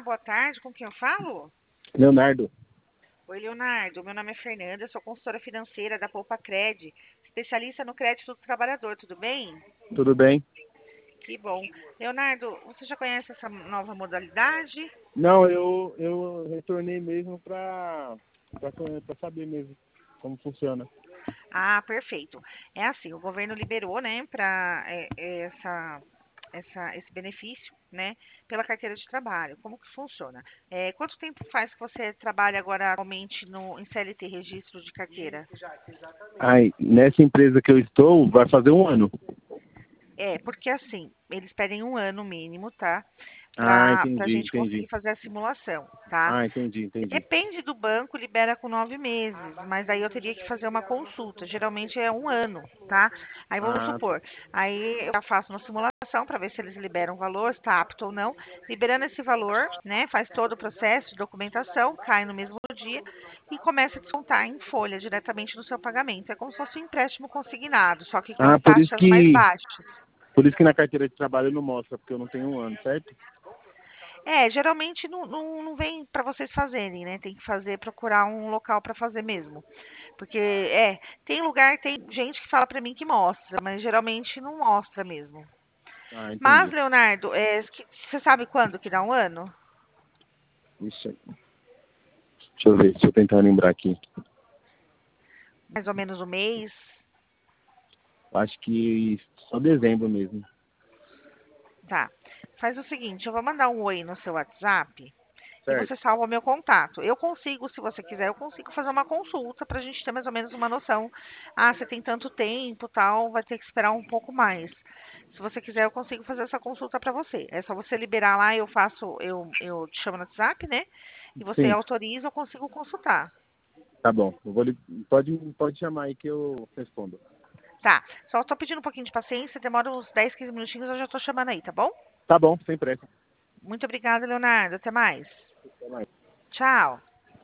boa tarde. Com quem eu falo? Leonardo. Oi, Leonardo. Meu nome é Fernanda, sou consultora financeira da Poupa Cred, especialista no crédito do trabalhador, tudo bem? Tudo bem? Que bom. Leonardo, você já conhece essa nova modalidade? Não, eu retornei mesmo para saber mesmo como funciona. Ah, perfeito. É assim, o governo liberou, né, para esse benefício, né, pela carteira de trabalho. Como que funciona? Quanto tempo faz que você trabalha agora atualmente em CLT, registro de carteira? Aí, nessa empresa que eu estou, vai fazer um ano. Porque assim, eles pedem um ano mínimo, tá? Ah, Para a entendi, gente entendi. conseguir fazer a simulação, tá? Ah, entendi, entendi. Depende do banco, libera com 9 meses, mas aí eu teria que fazer uma consulta. Geralmente é um ano, tá? Aí vamos Ah, supor, aí eu já faço uma simulação para ver se eles liberam o valor, se está apto ou não. Liberando esse valor, né? Faz todo o processo de documentação, cai no mesmo dia e começa a descontar em folha diretamente no seu pagamento. É como se fosse um empréstimo consignado, só que com ah, taxas mais baixas. por isso que na carteira de trabalho não mostra, porque eu não tenho um ano, certo? Geralmente não vem para vocês fazerem, né? Tem que fazer, procurar um local para fazer mesmo. Porque, tem lugar, tem gente que fala para mim que mostra, mas geralmente não mostra mesmo. Ah, Mas, entendi. Leonardo, você sabe quando que dá um ano? Isso. Deixa eu ver, deixa eu tentar lembrar aqui. Mais ou menos um mês? Acho que só dezembro mesmo. Tá. Faz o seguinte, eu vou mandar um oi no seu WhatsApp e Certo. você salva o meu contato. Eu consigo, se você quiser, eu consigo fazer uma consulta para a gente ter mais ou menos uma noção. Ah, você tem tanto tempo, tal, vai ter que esperar um pouco mais. Se você quiser, eu consigo fazer essa consulta para você. É só você liberar lá, eu te chamo no WhatsApp, né? E você Sim, autoriza, eu consigo consultar. tá bom. Pode chamar aí que eu respondo. Tá. Só tô pedindo um pouquinho de paciência, demora uns 10, 15 minutinhos, eu já tô chamando aí, tá bom? Tá bom, sem pressa. Muito obrigada, Leonardo. Até mais. Até mais. Tchau.